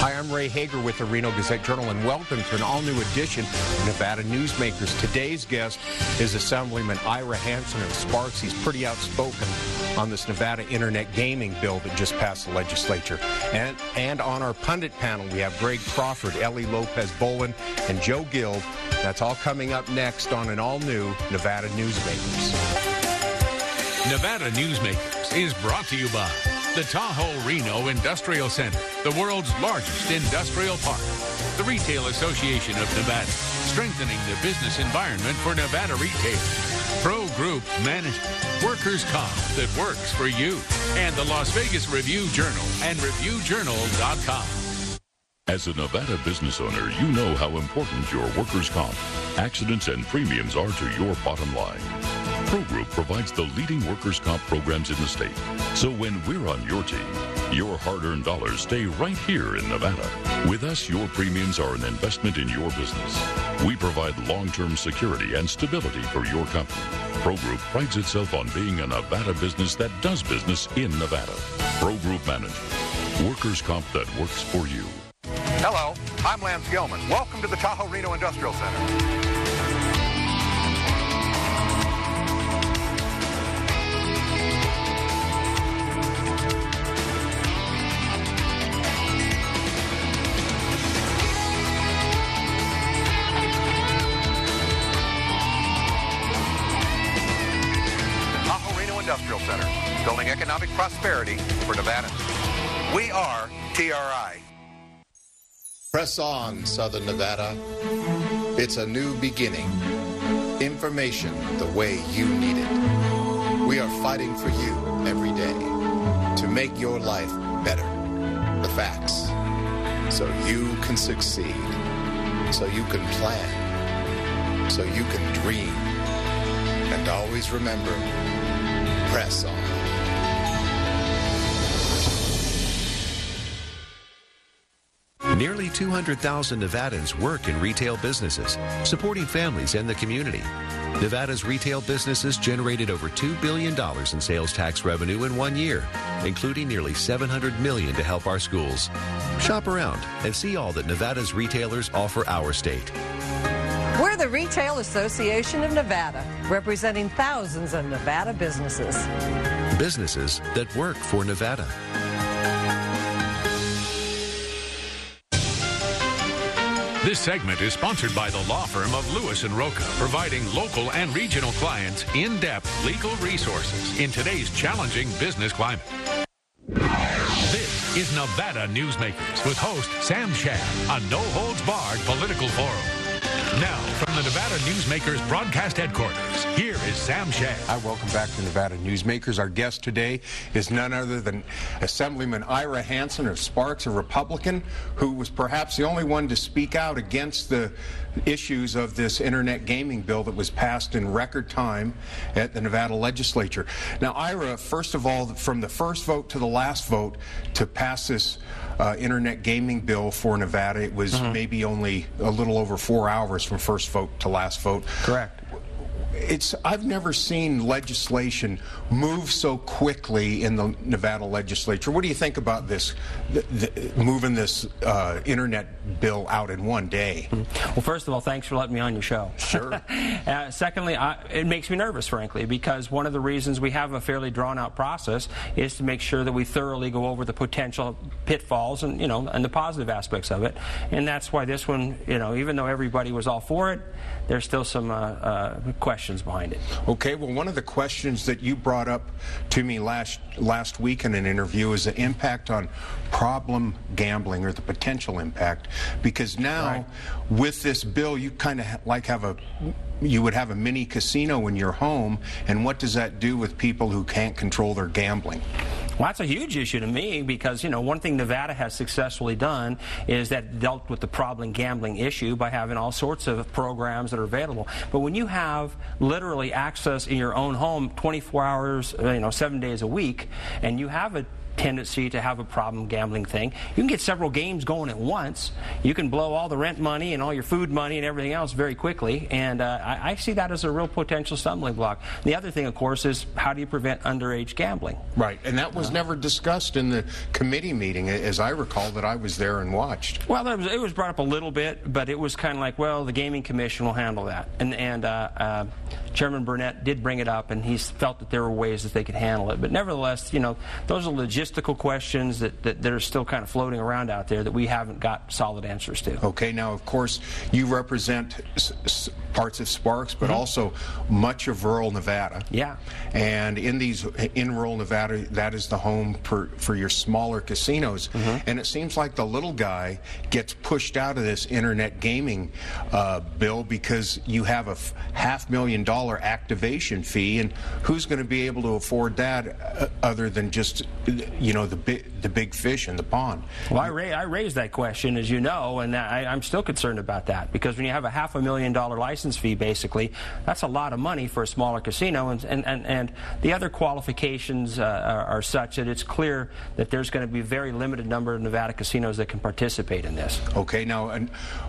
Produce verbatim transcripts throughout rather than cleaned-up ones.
Hi, I'm Ray Hager with the Reno Gazette-Journal, and welcome to an all-new edition of Nevada Newsmakers. Today's guest is Assemblyman Ira Hansen of Sparks. He's pretty outspoken on this Nevada Internet gaming bill that just passed the legislature. And, and on our pundit panel, we have Greg Crawford, Ellie Lopez-Bowen, and Joe Guild. That's all coming up next on an all-new Nevada Newsmakers. Nevada Newsmakers is brought to you by the Tahoe Reno Industrial Center, the world's largest industrial park. The Retail Association of Nevada, strengthening the business environment for Nevada retailers. Pro Group Management, workers' comp that works for you. And the Las Vegas Review-Journal and Review Journal dot com. As a Nevada business owner, you know how important your workers' comp, accidents, and premiums are to your bottom line. Pro Group provides the leading workers' comp programs in the state. So when we're on your team, your hard-earned dollars stay right here in Nevada. With us, your premiums are an investment in your business. We provide long-term security and stability for your company. Pro Group prides itself on being a Nevada business that does business in Nevada. Pro Group Management, workers' comp that works for you. Hello, I'm Lance Gilman. Welcome to the Tahoe Reno Industrial Center. Industrial Center, building economic prosperity for Nevada. We are T R I. Press on, Southern Nevada. It's a new beginning. Information the way you need it. We are fighting for you every day to make your life better. The facts. So you can succeed. So you can plan. So you can dream. And always remember, press on. Nearly two hundred thousand Nevadans work in retail businesses, supporting families and the community. Nevada's retail businesses generated over two billion dollars in sales tax revenue in one year, including nearly seven hundred million dollars to help our schools. Shop around and see all that Nevada's retailers offer our state. We're the Retail Association of Nevada, representing thousands of Nevada businesses. Businesses that work for Nevada. This segment is sponsored by the law firm of Lewis and Roca, providing local and regional clients in-depth legal resources in today's challenging business climate. This is Nevada Newsmakers with host Sam Shad, a no-holds-barred political forum. Now, from the Nevada Newsmakers broadcast headquarters, here is Sam Shad. Hi, welcome back to Nevada Newsmakers. Our guest today is none other than Assemblyman Ira Hansen of Sparks, a Republican who was perhaps the only one to speak out against the issues of this internet gaming bill that was passed in record time at the Nevada legislature. Now, Ira, first of all, from the first vote to the last vote to pass this Uh, internet gaming bill for Nevada, it was mm-hmm. maybe only a little over four hours from first vote to last vote. Correct. It's I've never seen legislation move so quickly in the Nevada legislature. What do you think about this, the, the, moving this uh, internet bill out in one day? Well, first of all, thanks for letting me on your show. Sure. uh, secondly, I, it makes me nervous, frankly, because one of the reasons we have a fairly drawn-out process is to make sure that we thoroughly go over the potential pitfalls and, you know, and the positive aspects of it. And that's why this one, you know, even though everybody was all for it, there's still some uh, uh, questions behind it. Okay, well, one of the questions that you brought up to me last last week in an interview is the impact on problem gambling, or the potential impact, because now right. with this bill you kind of ha like have a you would have a mini casino in your home, and what does that do with people who can't control their gambling? Well, that's a huge issue to me, because, you know, one thing Nevada has successfully done is that dealt with the problem gambling issue by having all sorts of programs that are available. But when you have literally access in your own home twenty-four hours, you know, seven days a week, and you have a tendency to have a problem gambling thing. You can get several games going at once. You can blow all the rent money and all your food money and everything else very quickly, and uh, I, I see that as a real potential stumbling block. The other thing, of course, is how do you prevent underage gambling? Right, and that was uh, never discussed in the committee meeting, as I recall, that I was there and watched. Well, it was, it was brought up a little bit, but it was kind of like, well, the Gaming Commission will handle that. And, and uh, uh, Chairman Burnett did bring it up, and he felt that there were ways that they could handle it. But nevertheless, you know, those are logistical questions that, that, that are still kind of floating around out there that we haven't got solid answers to. Okay, now, of course, you represent s s parts of Sparks, but mm-hmm. also much of rural Nevada. Yeah. And in these, in rural Nevada, that is the home for, for your smaller casinos. Mm-hmm. And it seems like the little guy gets pushed out of this internet gaming uh, bill because you have a f half million dollar activation fee, and who's going to be able to afford that uh, other than just, you know, the big, the big fish in the pond? Well, I, ra I raised that question, as you know, and I, I'm still concerned about that, because when you have a half a million dollar license fee, basically, that's a lot of money for a smaller casino, and and, and, and the other qualifications uh, are, are such that it's clear that there's going to be a very limited number of Nevada casinos that can participate in this. Okay, now, a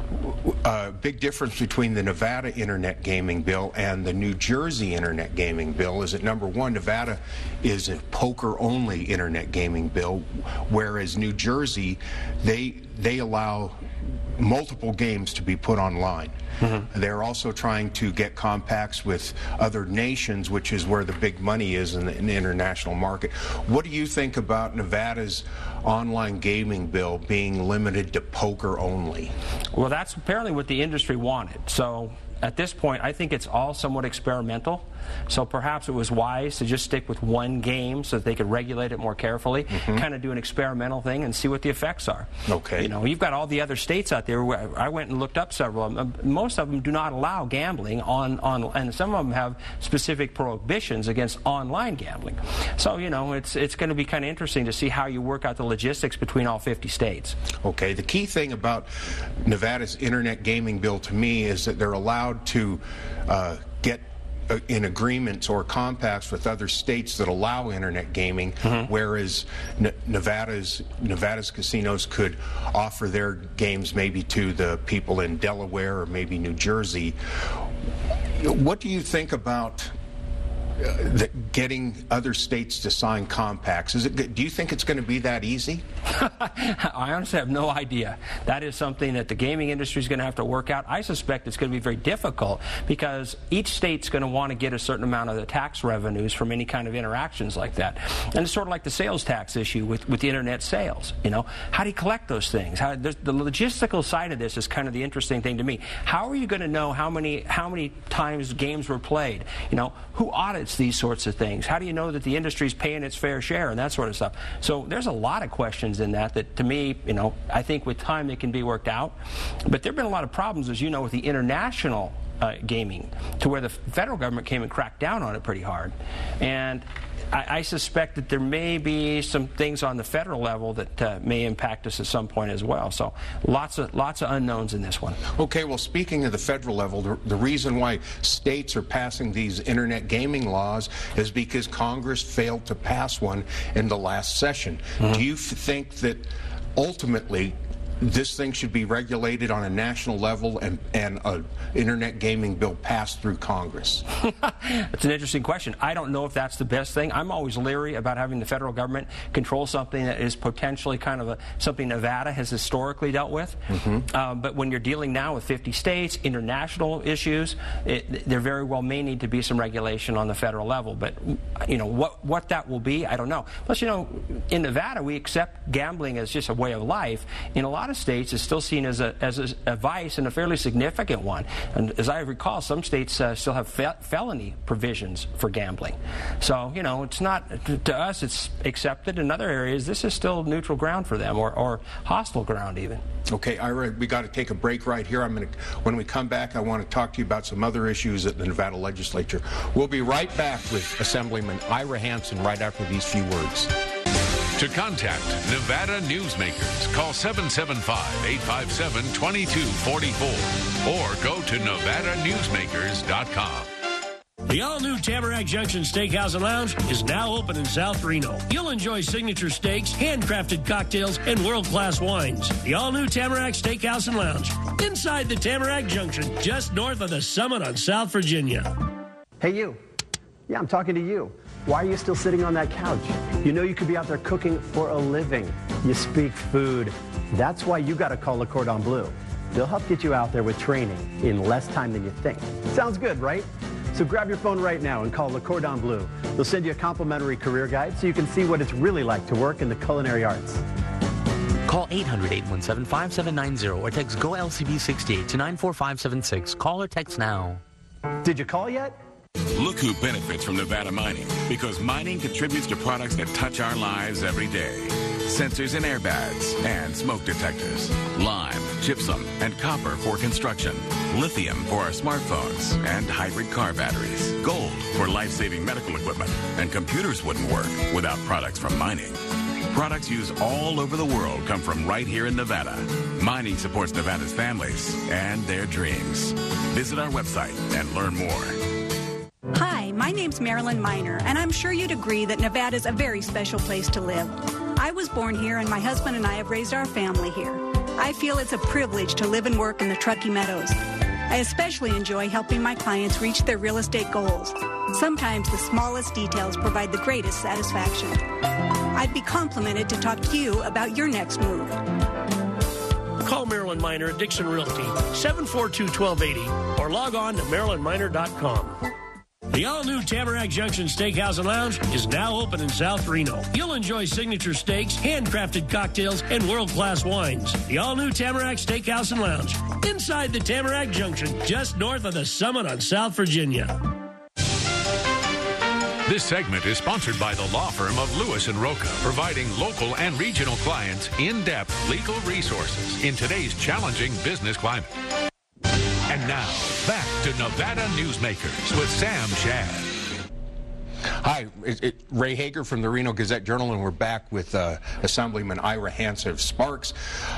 uh, big difference between the Nevada internet gaming bill and the New Jersey internet gaming bill is that, number one, Nevada is a poker-only internet gaming bill, whereas New Jersey, they they allow multiple games to be put online. Mm-hmm. They're also trying to get compacts with other nations, which is where the big money is in the, in the international market. What do you think about Nevada's online gaming bill being limited to poker only? Well, that's apparently what the industry wanted. So at this point, I think it's all somewhat experimental. So perhaps it was wise to just stick with one game so that they could regulate it more carefully, mm-hmm. kind of do an experimental thing and see what the effects are. Okay. You know, you've got all the other states out there. Where I went and looked up several of them. Most of them do not allow gambling on, on, and some of them have specific prohibitions against online gambling. So, you know, it's, it's going to be kind of interesting to see how you work out the logistics between all fifty states. Okay. The key thing about Nevada's internet gaming bill to me is that they're allowed to uh, get in agreements or compacts with other states that allow internet gaming, mm-hmm. whereas Ne Nevada's Nevada's casinos could offer their games maybe to the people in Delaware or maybe New Jersey. What do you think about Uh, the, getting other states to sign compacts? Is it, do you think it's going to be that easy? I honestly have no idea. That is something that the gaming industry is going to have to work out. I suspect it's going to be very difficult because each state's going to want to get a certain amount of the tax revenues from any kind of interactions like that. And it's sort of like the sales tax issue with, with the internet sales. You know, how do you collect those things? How, the logistical side of this is kind of the interesting thing to me. How are you going to know how many how many times games were played? You know, who audits these sorts of things? How do you know that the industry is paying its fair share and that sort of stuff? So there's a lot of questions in that that, to me, you know, I think with time they can be worked out. But there have been a lot of problems, as you know, with the international uh, gaming, to where the federal government came and cracked down on it pretty hard. And I, I suspect that there may be some things on the federal level that uh, may impact us at some point as well. So lots of lots of unknowns in this one. Okay, well, speaking of the federal level, the, the reason why states are passing these internet gaming laws is because Congress failed to pass one in the last session. Mm-hmm. Do you f think that ultimately this thing should be regulated on a national level and, and an internet gaming bill passed through Congress? That's an interesting question. I don't know if that's the best thing. I'm always leery about having the federal government control something that is potentially kind of a, something Nevada has historically dealt with. Mm-hmm. uh, but when you're dealing now with fifty states, international issues, it, there very well may need to be some regulation on the federal level. But, you know, what, what that will be, I don't know. Plus, you know, in Nevada, we accept gambling as just a way of life. In a lot of states, it's still seen as a, as a, a vice, and a fairly significant one. And as I recall, some states uh, still have fe felony provisions for gambling. So, you know, it's not, to, to us, it's accepted. In other areas, this is still neutral ground for them, or, or hostile ground even. Okay, Ira, we got to take a break right here. I'm going to, when we come back, I want to talk to you about some other issues at the Nevada legislature. We'll be right back with Assemblyman Ira Hansen right after these few words. To contact Nevada Newsmakers, call seven seven five, eight five seven, two two four four or go to Nevada Newsmakers dot com. The all-new Tamarack Junction Steakhouse and Lounge is now open in South Reno. You'll enjoy signature steaks, handcrafted cocktails, and world-class wines. The all-new Tamarack Steakhouse and Lounge, inside the Tamarack Junction, just north of the Summit on South Virginia. Hey, you. Yeah, I'm talking to you. Why are you still sitting on that couch? You know you could be out there cooking for a living. You speak food. That's why you got to call Le Cordon Bleu. They'll help get you out there with training in less time than you think. Sounds good, right? So grab your phone right now and call Le Cordon Bleu. They'll send you a complimentary career guide so you can see what it's really like to work in the culinary arts. Call eight hundred, eight one seven, five seven nine zero or text G O L C B sixty-eight to nine four five seven six. Call or text now. Did you call yet? Look who benefits from Nevada mining, because mining contributes to products that touch our lives every day. Sensors and airbags and smoke detectors. Lime, gypsum, and copper for construction. Lithium for our smartphones and hybrid car batteries. Gold for life-saving medical equipment. And computers wouldn't work without products from mining. Products used all over the world come from right here in Nevada. Mining supports Nevada's families and their dreams. Visit our website and learn more. Hi, my name's Marilyn Miner, and I'm sure you'd agree that Nevada's a very special place to live. I was born here, and my husband and I have raised our family here. I feel it's a privilege to live and work in the Truckee Meadows. I especially enjoy helping my clients reach their real estate goals. Sometimes the smallest details provide the greatest satisfaction. I'd be complimented to talk to you about your next move. Call Marilyn Miner at Dixon Realty, seven four two, one two eight zero, or log on to marilyn miner dot com. The all-new Tamarack Junction Steakhouse and Lounge is now open in South Reno. You'll enjoy signature steaks, handcrafted cocktails, and world-class wines. The all-new Tamarack Steakhouse and Lounge, inside the Tamarack Junction, just north of the Summit on South Virginia. This segment is sponsored by the law firm of Lewis and Roca, providing local and regional clients in-depth legal resources in today's challenging business climate. And now, back to Nevada Newsmakers with Sam Shad. Hi, it, it, Ray Hager from the Reno Gazette-Journal, and we're back with uh, Assemblyman Ira Hansen of Sparks.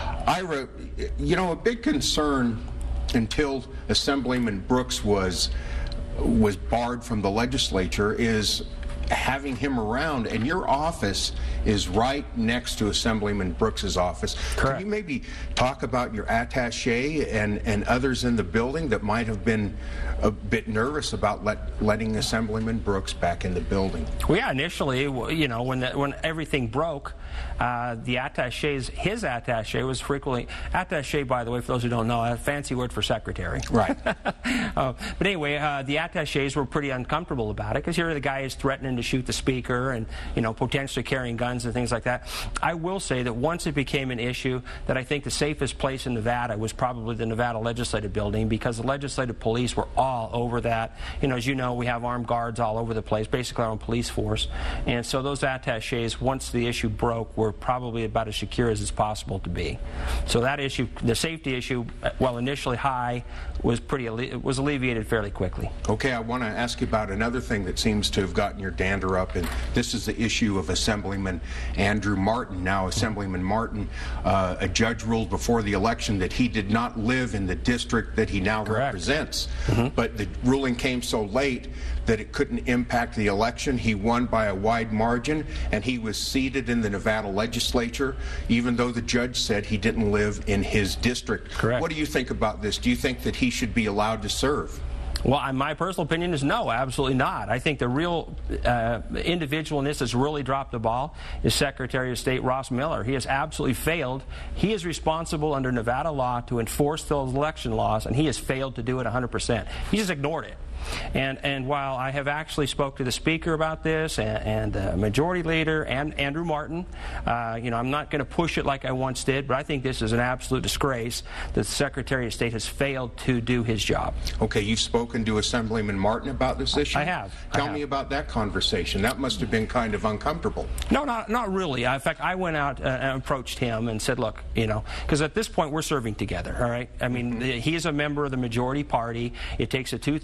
Ira, you know, a big concern until Assemblyman Brooks was was barred from the legislature is having him around, and your office is right next to Assemblyman Brooks's office. Correct. Can you maybe talk about your attaché and, and others in the building that might have been a bit nervous about let, letting Assemblyman Brooks back in the building? Well, yeah, initially, you know, when the, when everything broke, uh, the attachés, his attaché was frequently, attaché, by the way, for those who don't know, a fancy word for secretary. Right. uh, but anyway, uh, the attachés were pretty uncomfortable about it, because here the guy is threatening to shoot the speaker and, you know, potentially carrying guns and things like that. I will say that once it became an issue, that I think the safest place in Nevada was probably the Nevada Legislative Building, because the legislative police were all over that. You know, as you know, we have armed guards all over the place, basically our own police force. And so those attachés, once the issue broke, were probably about as secure as it's possible to be. So that issue, the safety issue, while initially high, was pretty was alleviated fairly quickly. Okay, I want to ask you about another thing that seems to have gotten your dander up, and this is the issue of Assemblyman Andrew Martin. Now, Assemblyman Martin, uh, a judge ruled before the election that he did not live in the district that he now Correct. represents. Mm-hmm. But the ruling came so late that it couldn't impact the election. He won by a wide margin, and he was seated in the Nevada legislature, even though the judge said he didn't live in his district. Correct. What do you think about this? Do you think that he should be allowed to serve? Well, my personal opinion is no, absolutely not. I think the real uh, individual in this that's really dropped the ball is Secretary of State Ross Miller. He has absolutely failed. He is responsible under Nevada law to enforce those election laws, and he has failed to do it one hundred percent. He just ignored it. And and while I have actually spoke to the Speaker about this and, and the Majority Leader and Andrew Martin, uh, you know, I'm not going to push it like I once did, but I think this is an absolute disgrace that the Secretary of State has failed to do his job. Okay, you've spoken to Assemblyman Martin about this issue? I have. Tell I have. me about that conversation. That must have been kind of uncomfortable. No, not not really. In fact, I went out and approached him and said, look, you know, because at this point we're serving together, all right? I mean, mm-hmm. he is a member of the majority party. It takes a two-thirds vote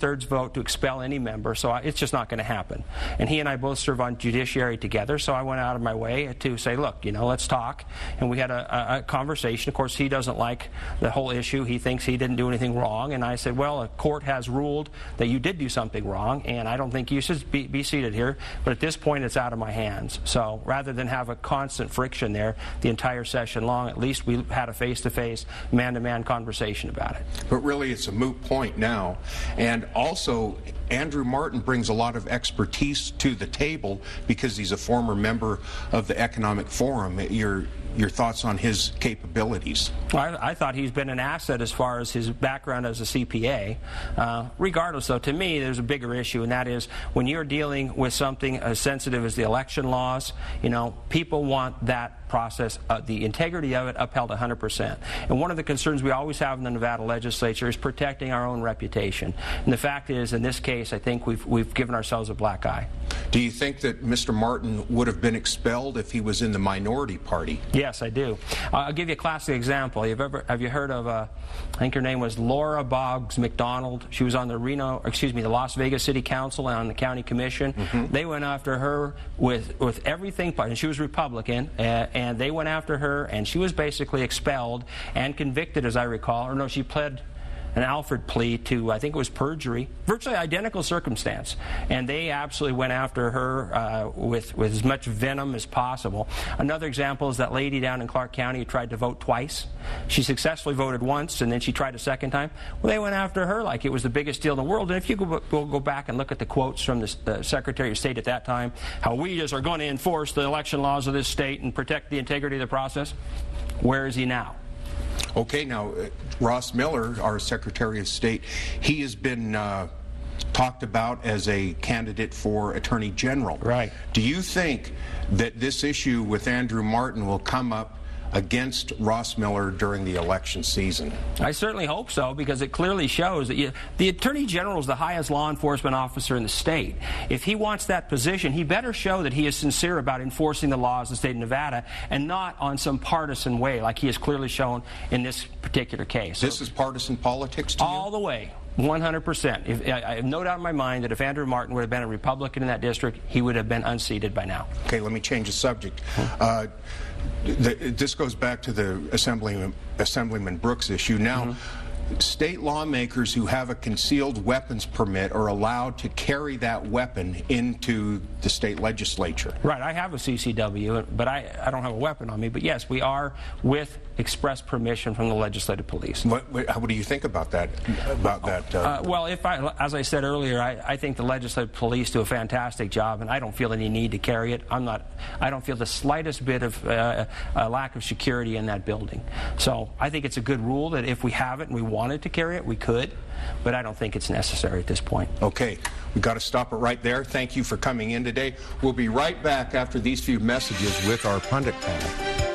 vote to expel any member, so I, it's just not going to happen. And he and I both serve on judiciary together, so I went out of my way to say, look, you know, let's talk. And we had a, a, a conversation. Of course, he doesn't like the whole issue. He thinks he didn't do anything wrong. And I said, well, a court has ruled that you did do something wrong, and I don't think you should be, be seated here. But at this point, it's out of my hands. So rather than have a constant friction there the entire session long, at least we had a face-to-face, man-to-man conversation about it. But really, it's a moot point now. And also, Andrew Martin brings a lot of expertise to the table because he's a former member of the Economic Forum. Your your thoughts on his capabilities? Well, I, I thought he's been an asset as far as his background as a C P A. Uh, regardless, though, to me, there's a bigger issue, and that is when you're dealing with something as sensitive as the election laws, you know, people want that process, uh, the integrity of it upheld one hundred percent. And one of the concerns we always have in the Nevada legislature is protecting our own reputation. And the fact is, in this case, I think we've, we've given ourselves a black eye. Do you think that Mister Martin would have been expelled if he was in the minority party? Yes, I do. Uh, I'll give you a classic example. You've ever, have you heard of, uh, I think her name was Laura Boggs McDonald. She was on the Reno, excuse me, the Las Vegas City Council and on the County Commission. Mm-hmm. They went after her with, with everything, and she was Republican, uh, and they went after her, and she was basically expelled and convicted, as I recall. Or no, she pled an Alford plea to, I think it was perjury, virtually identical circumstance. And they absolutely went after her uh, with, with as much venom as possible. Another example is that lady down in Clark County who tried to vote twice. She successfully voted once, and then she tried a second time. Well, they went after her like it was the biggest deal in the world. And if you go, we'll go back and look at the quotes from the, the Secretary of State at that time, how we just are going to enforce the election laws of this state and protect the integrity of the process, where is he now? Okay, now, uh, Ross Miller, our Secretary of State, he has been uh, talked about as a candidate for Attorney General. Right. Do you think that this issue with Andrew Martin will come up against Ross Miller during the election season? I certainly hope so, because it clearly shows that you, the Attorney General is the highest law enforcement officer in the state. If he wants that position, he better show that he is sincere about enforcing the laws of the state of Nevada and not on some partisan way like he has clearly shown in this particular case. This is partisan politics to you? All the way. one hundred percent. If, I, I have no doubt in my mind that if Andrew Martin would have been a Republican in that district, he would have been unseated by now. Okay, let me change the subject. Uh, the, this goes back to the Assemblyman, Assemblyman Brooks issue. Now, mm-hmm. state lawmakers who have a concealed weapons permit are allowed to carry that weapon into the state legislature. Right. I have a C C W, but I, I don't have a weapon on me. But yes, we are with express permission from the legislative police. What, what, how, what do you think about that? About that? Uh, uh, well, if I, as I said earlier, I, I think the legislative police do a fantastic job, and I don't feel any need to carry it. I'm not. I don't feel the slightest bit of uh, a lack of security in that building. So I think it's a good rule that if we have it and we wanted to carry it, we could. But I don't think it's necessary at this point. Okay. We've got to stop it right there. Thank you for coming in today. We'll be right back after these few messages with our pundit panel.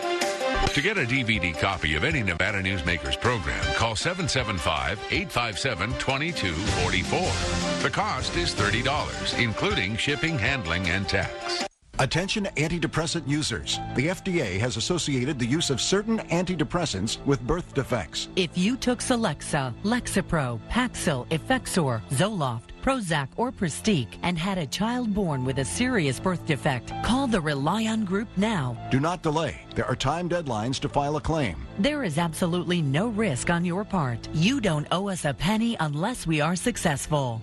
To get a D V D copy of any Nevada Newsmakers program, call seven seven five, eight five seven, two two four four. The cost is thirty dollars, including shipping, handling, and tax. Attention antidepressant users. The F D A has associated the use of certain antidepressants with birth defects. If you took Celexa, Lexapro, Paxil, Effexor, Zoloft, Prozac, or Pristique and had a child born with a serious birth defect, call the Rely On Group now. Do not delay. There are time deadlines to file a claim. There is absolutely no risk on your part. You don't owe us a penny unless we are successful.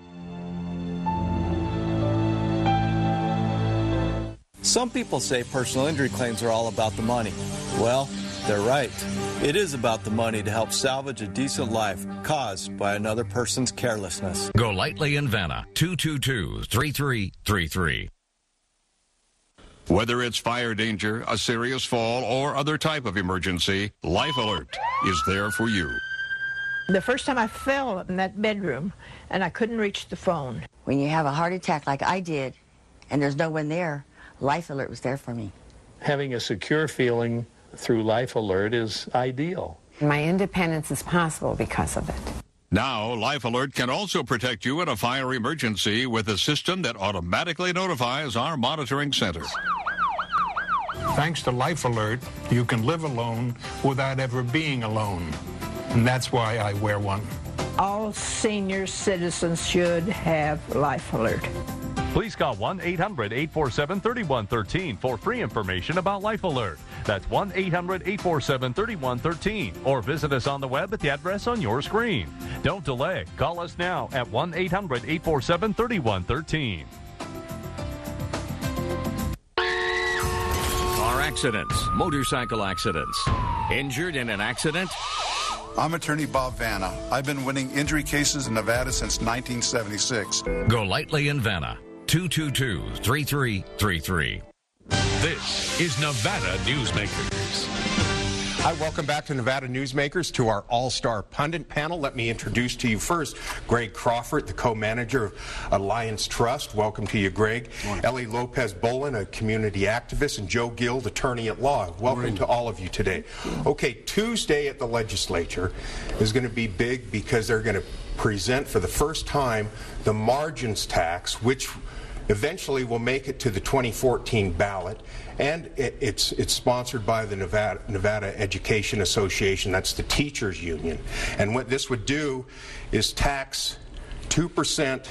Some people say personal injury claims are all about the money. Well, they're right. It is about the money to help salvage a decent life caused by another person's carelessness. Go lightly in Vanna, two two two, three three three three. Whether it's fire danger, a serious fall, or other type of emergency, Life Alert is there for you. The first time I fell in that bedroom and I couldn't reach the phone. When you have a heart attack like I did and there's no one there, Life Alert was there for me. Having a secure feeling through Life Alert is ideal. My independence is possible because of it. Now, Life Alert can also protect you in a fire emergency with a system that automatically notifies our monitoring center. Thanks to Life Alert, you can live alone without ever being alone. And that's why I wear one. all senior citizens should have Life Alert. Please call one eight hundred, eight four seven, three one one three for free information about Life Alert. That's one eight hundred, eight four seven, three one one three, or visit us on the web at the address on your screen. Don't delay. Call us now at one eight hundred, eight four seven, three one one three. Car accidents, motorcycle accidents. Injured in an accident? I'm attorney Bob Vanna. I've been winning injury cases in Nevada since nineteen seventy-six. Go lightly in Vanna. two two two, three three three three. This is Nevada Newsmakers. Hi, welcome back to Nevada Newsmakers, to our all-star pundit panel. Let me introduce to you first Greg Crawford, the co-manager of Alliance Trust. Welcome to you, Greg. Ellie Lopez-Bolin, a community activist, and Joe Guild, attorney at law. Welcome Morning. To all of you today. Okay, Tuesday at the legislature is going to be big because they're going to present for the first time the margins tax, which eventually will make it to the twenty fourteen ballot, and it, it's it's sponsored by the Nevada, Nevada Education Association. That's the teachers union. And what this would do is tax two percent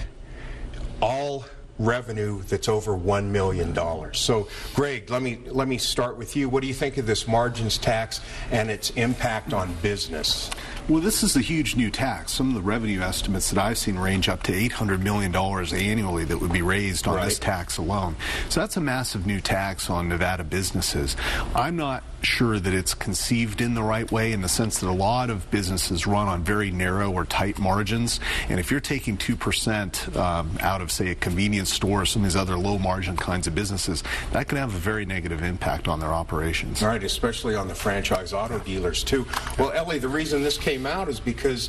all revenue that's over one million dollars. So, Greg, let me let me start with you. What do you think of this margins tax and its impact on business? Well, this is a huge new tax. Some of the revenue estimates that I've seen range up to eight hundred million dollars annually that would be raised on right. this tax alone. So that's a massive new tax on Nevada businesses. I'm not sure that it's conceived in the right way, in the sense that a lot of businesses run on very narrow or tight margins. And if you're taking two percent um, out of, say, a convenience store or some of these other low-margin kinds of businesses, that could have a very negative impact on their operations. Right, especially on the franchise auto dealers, too. Well, Ellie, the reason this came out is because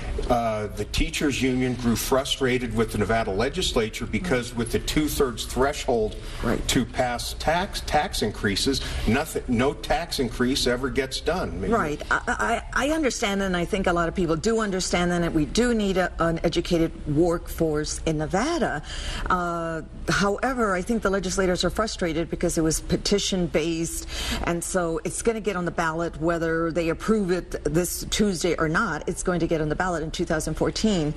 uh, the teachers union grew frustrated with the Nevada legislature because with the two-thirds threshold right. to pass tax tax increases, nothing, no tax increase ever gets done. Maybe. Right. I, I, I understand, and I think a lot of people do understand that we do need a, an educated workforce in Nevada. Uh, however, I think the legislators are frustrated because it was petition-based, and so it's going to get on the ballot whether they approve it this Tuesday or not. It's going to get on the ballot in two thousand fourteen.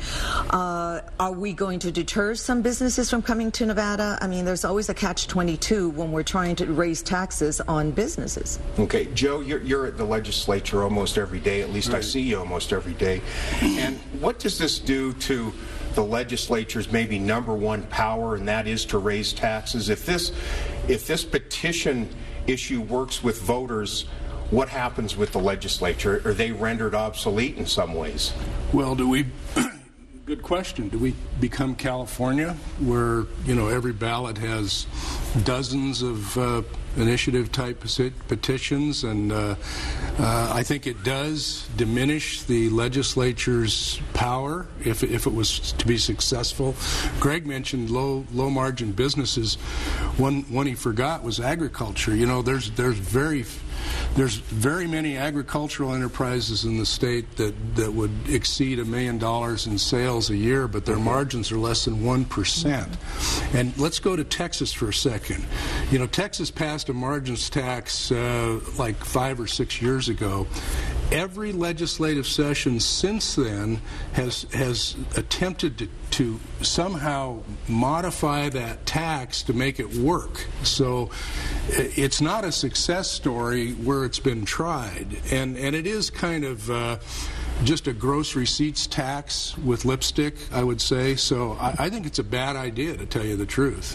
Uh, are we going to deter some businesses from coming to Nevada? I mean, there's always a catch twenty-two when we're trying to raise taxes on businesses. Okay, Joe, you're, you're at the legislature almost every day. At least right. I see you almost every day. And what does this do to the legislature's maybe number one power, and that is to raise taxes? If this, if this petition issue works with voters, what happens with the legislature? Are they rendered obsolete in some ways? Well, do we, good question, do we become California, where, you know, every ballot has dozens of uh, initiative-type petitions, and uh, uh, I think it does diminish the legislature's power if, if it was to be successful. Greg mentioned low low margin businesses. One one he forgot was agriculture. You know, there's there's very There's very many agricultural enterprises in the state that, that would exceed a million dollars in sales a year, but their margins are less than one percent. And let's go to Texas for a second. You know, Texas passed a margins tax uh, like five or six years ago. Every legislative session since then has has attempted to, to somehow modify that tax to make it work. So it's not a success story where it's been tried, and and it is kind of uh, just a gross receipts tax with lipstick, I would say. So I, I think it's a bad idea, to tell you the truth.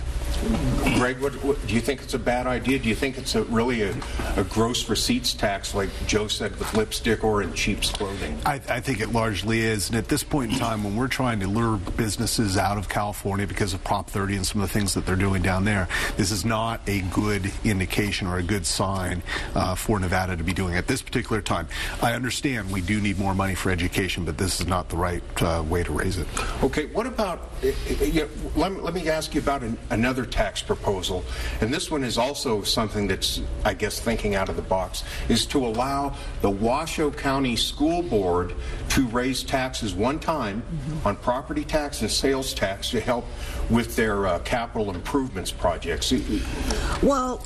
Greg, what, what, do you think it's a bad idea? Do you think it's a, really a, a gross receipts tax, like Joe said, with lipstick or in cheap clothing? I, I think it largely is. And at this point in time, when we're trying to lure businesses out of California because of Prop thirty and some of the things that they're doing down there, this is not a good indication or a good sign uh, for Nevada to be doing at this particular time. I understand we do need more money for education, but this is not the right uh, way to raise it. Okay, what about, uh, you know, let, me, let me ask you about an, another tax proposal, and this one is also something that's, I guess, thinking out of the box, is to allow the Washoe County School Board to raise taxes one time mm-hmm. on property tax and sales tax to help with their uh, capital improvements projects. Well,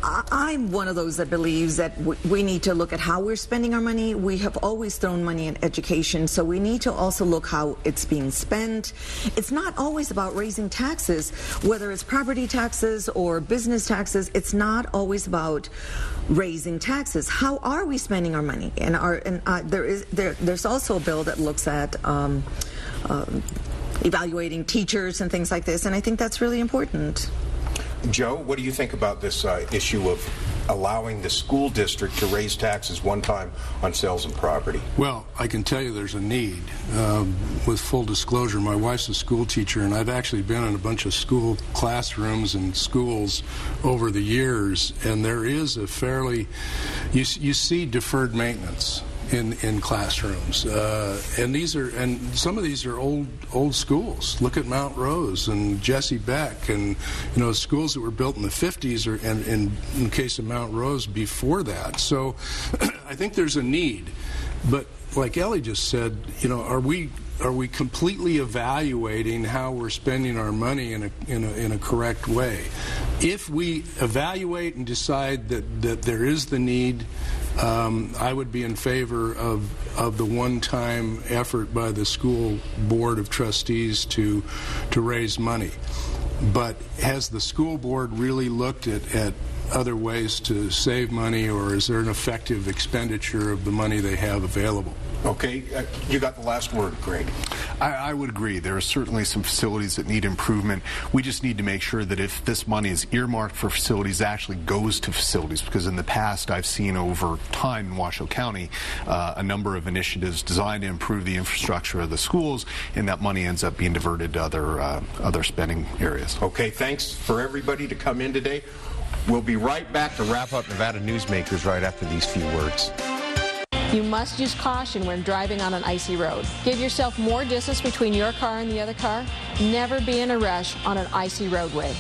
I, I'm one of those that believes that w we need to look at how we're spending our money. We have always thrown money in education, so we need to also look how it's being spent. It's not always about raising taxes, whether it's property taxes or business taxes. It's not always about raising taxes. How are we spending our money? And, our, and uh, there is there, there's also a bill that looks at um, uh, evaluating teachers and things like this, and I think that's really important. Joe, what do you think about this uh, issue of allowing the school district to raise taxes one time on sales and property? Well, I can tell you there's a need. Um, with full disclosure, my wife's a school teacher, and I've actually been in a bunch of school classrooms and schools over the years, and there is a fairly, you, you see deferred maintenance in in classrooms, uh, and these are and some of these are old old schools. Look at Mount Rose and Jesse Beck, and you know schools that were built in the fifties, or and, and in the case of Mount Rose before that. So I think there's a need, but like Ellie just said, you know, are we are we completely evaluating how we're spending our money in a in a in a correct way? If we evaluate and decide that that there is the need, Um, I would be in favor of, of the one-time effort by the school board of trustees to to raise money. But has the school board really looked at, at other ways to save money, or is there an effective expenditure of the money they have available? Okay, uh, you got the last word, Greg. I, I would agree. There are certainly some facilities that need improvement. We just need to make sure that if this money is earmarked for facilities, it actually goes to facilities, because in the past I've seen over time in Washoe County uh, a number of initiatives designed to improve the infrastructure of the schools, and that money ends up being diverted to other, uh, other spending areas. Okay, thanks for everybody to come in today. We'll be right back to wrap up Nevada Newsmakers right after these few words. You must use caution when driving on an icy road. Give yourself more distance between your car and the other car. Never be in a rush on an icy roadway.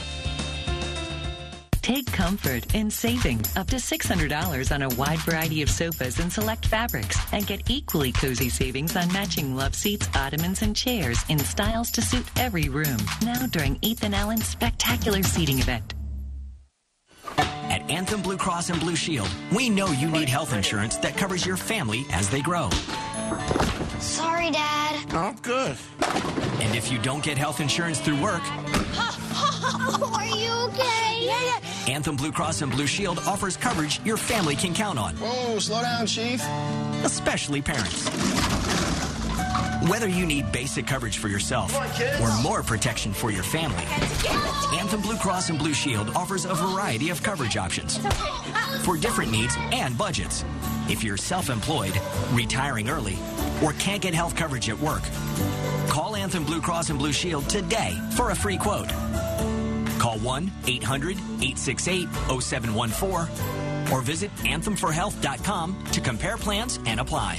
Take comfort in saving up to six hundred dollars on a wide variety of sofas and select fabrics, and get equally cozy savings on matching love seats, ottomans, and chairs in styles to suit every room. Now during Ethan Allen's spectacular seating event. At Anthem Blue Cross and Blue Shield, we know you need health insurance that covers your family as they grow. Sorry, Dad. Oh, good. And if you don't get health insurance through work... Are you okay? Yeah, yeah. Anthem Blue Cross and Blue Shield offers coverage your family can count on. Whoa, slow down, Chief. Especially parents. Whether you need basic coverage for yourself or more protection for your family, Anthem Blue Cross and Blue Shield offers a variety of coverage options for different needs and budgets. If you're self-employed, retiring early, or can't get health coverage at work, call Anthem Blue Cross and Blue Shield today for a free quote. Call one eight hundred, eight six eight, oh seven one four or visit anthem for health dot com to compare plans and apply.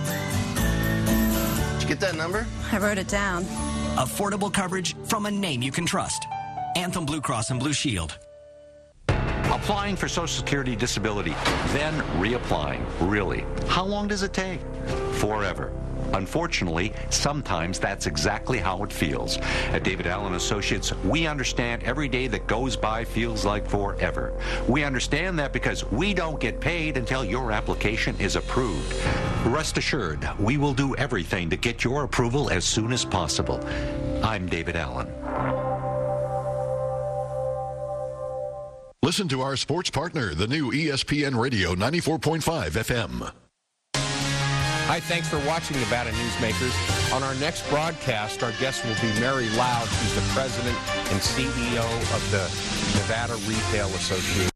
Get that number? I wrote it down. Affordable coverage from a name you can trust. Anthem Blue Cross and Blue Shield. Applying for Social Security disability, then reapplying. Really? How long does it take? Forever. Unfortunately, sometimes that's exactly how it feels. At David Allen Associates, we understand every day that goes by feels like forever. We understand that because we don't get paid until your application is approved. Rest assured, we will do everything to get your approval as soon as possible. I'm David Allen. Listen to our sports partner, the new E S P N Radio ninety-four point five F M. Hi, thanks for watching Nevada Newsmakers. On our next broadcast, our guest will be Mary Loud, who's the president and C E O of the Nevada Retail Association.